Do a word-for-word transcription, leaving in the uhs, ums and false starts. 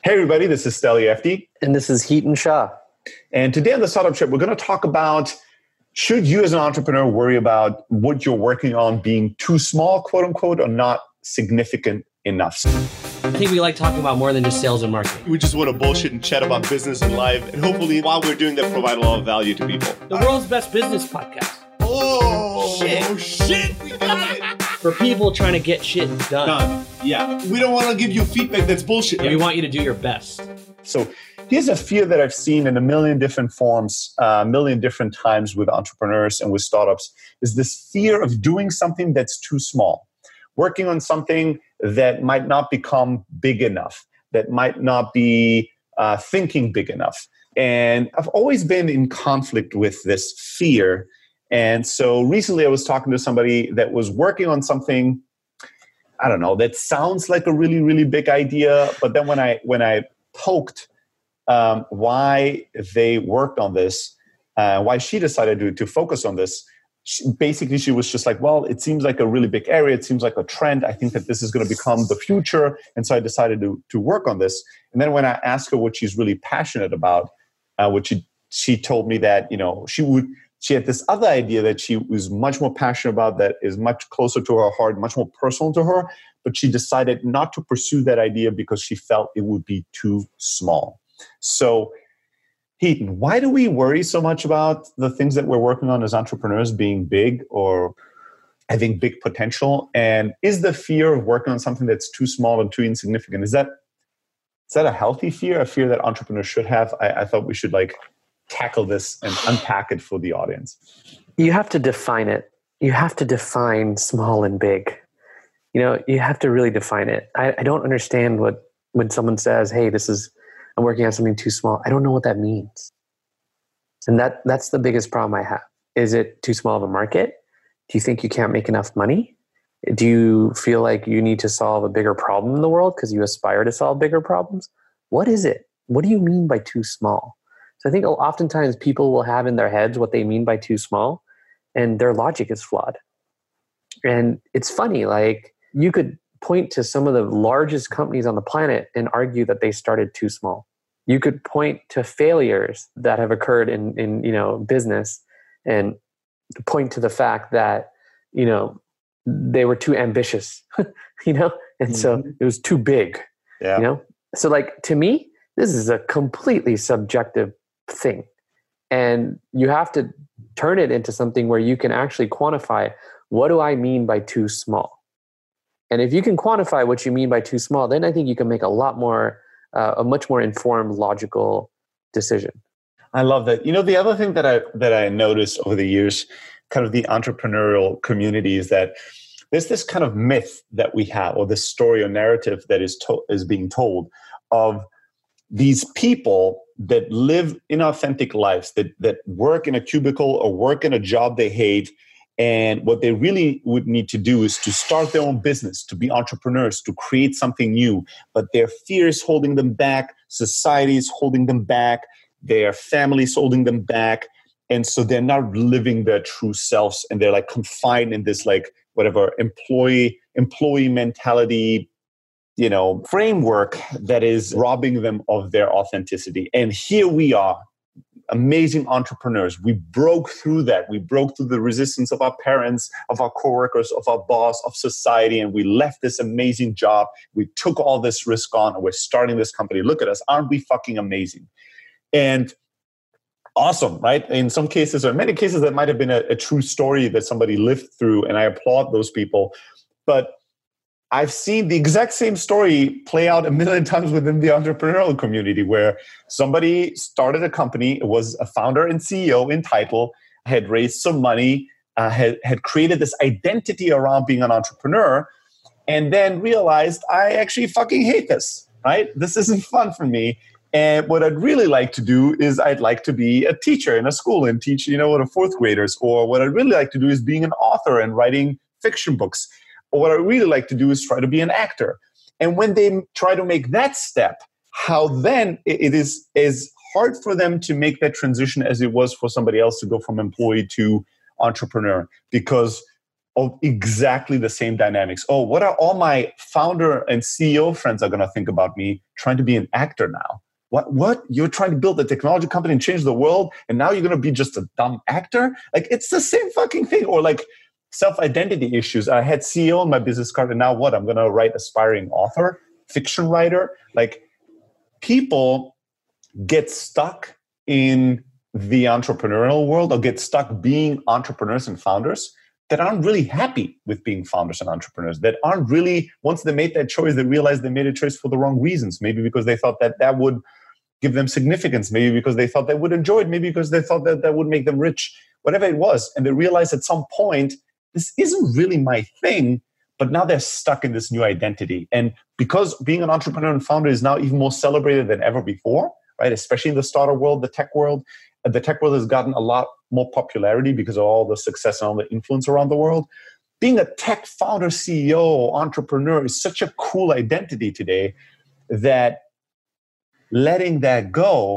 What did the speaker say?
Hey everybody, this is Steli Efti. And this is Heaton Shah. And today on the Startup Trip, we're going to talk about, should you as an entrepreneur worry about what you're working on being too small, quote unquote, or not significant enough? I think we like talking about more than just sales and marketing. We just want to bullshit and chat about business and life. And hopefully while we're doing that, provide a lot of value to people. The world's best business podcast. Oh, shit. Oh, shit. We got it. For people trying to get shit done. Done. Yeah. We don't want to give you feedback that's bullshit. Yeah, we want you to do your best. So here's a fear that I've seen in a million different forms, a uh, million different times with entrepreneurs and with startups, is this fear of doing something that's too small, working on something that might not become big enough, that might not be uh, thinking big enough. And I've always been in conflict with this fear. And so recently I was talking to somebody that was working on something, I don't know, that sounds like a really, really big idea. But then when I when I poked um, why they worked on this, uh, why she decided to, to focus on this, she, basically she was just like, well, it seems like a really big area. It seems like a trend. I think that this is going to become the future. And so I decided to, to work on this. And then when I asked her what she's really passionate about, uh, what she, she told me that, you know, she would... She had this other idea that she was much more passionate about, that is much closer to her heart, much more personal to her, but she decided not to pursue that idea because she felt it would be too small. So, Heaton, why do we worry so much about the things that we're working on as entrepreneurs being big or having big potential? And is the fear of working on something that's too small and too insignificant, is that is that a healthy fear, a fear that entrepreneurs should have? I, I thought we should like tackle this and unpack it for the audience. You have to define it. You have to define small and big. You know, you have to really define it. I, I don't understand what, when someone says, hey, this is, I'm working on something too small. I don't know what that means. And that that's the biggest problem I have. Is it too small of a market? Do you think you can't make enough money? Do you feel like you need to solve a bigger problem in the world because you aspire to solve bigger problems? What is it? What do you mean by too small? So I think oftentimes people will have in their heads what they mean by too small, and their logic is flawed. And it's funny, like you could point to some of the largest companies on the planet and argue that they started too small. You could point to failures that have occurred in, in you know, business and point to the fact that, you know, they were too ambitious, you know, and mm-hmm. so it was too big, yeah. you know? So like, to me, this is a completely subjective thing. And you have to turn it into something where you can actually quantify, what do I mean by too small? And if you can quantify what you mean by too small, then I think you can make a lot more, uh, a much more informed, logical decision. I love that. You know, the other thing that I that I noticed over the years, kind of the entrepreneurial community, is that there's this kind of myth that we have, or this story or narrative that is to- is being told of these people that live inauthentic lives, that that work in a cubicle or work in a job they hate. And what they really would need to do is to start their own business, to be entrepreneurs, to create something new. But their fear is holding them back. Society is holding them back. Their family is holding them back. And so they're not living their true selves. And they're like confined in this like whatever employee, employee mentality, you know, framework that is robbing them of their authenticity. And here we are, amazing entrepreneurs. We broke through that. We broke through the resistance of our parents, of our coworkers, of our boss, of society, and we left this amazing job. We took all this risk on, and we're starting this company. Look at us. Aren't we fucking amazing? And awesome, right? In some cases, or in many cases, that might have been a, a true story that somebody lived through, and I applaud those people. But I've seen the exact same story play out a million times within the entrepreneurial community, where somebody started a company, it was a founder and C E O in title, had raised some money, uh, had, had created this identity around being an entrepreneur, and then realized, I actually fucking hate this, right? This isn't fun for me. And what I'd really like to do is I'd like to be a teacher in a school and teach, you know, what, fourth graders. Or what I'd really like to do is being an author and writing fiction books. Or what I really like to do is try to be an actor. And when they try to make that step, how then it is as hard for them to make that transition as it was for somebody else to go from employee to entrepreneur. Because of exactly the same dynamics. Oh, what are all my founder and C E O friends are going to think about me trying to be an actor now? What, what? You're trying to build a technology company and change the world, and now you're going to be just a dumb actor? Like, it's the same fucking thing. Or like self-identity issues. I had C E O on my business card, and now what? I'm going to write aspiring author, fiction writer. Like, people get stuck in the entrepreneurial world or get stuck being entrepreneurs and founders that aren't really happy with being founders and entrepreneurs, that aren't really, once they made that choice, they realized they made a choice for the wrong reasons. Maybe because they thought that that would give them significance. Maybe because they thought they would enjoy it. Maybe because they thought that that would make them rich, whatever it was. And they realized at some point, this isn't really my thing, but now they're stuck in this new identity. And because being an entrepreneur and founder is now even more celebrated than ever before, right? Especially in the startup world, the tech world, the tech world has gotten a lot more popularity because of all the success and all the influence around the world. Being a tech founder, C E O, entrepreneur is such a cool identity today that letting that go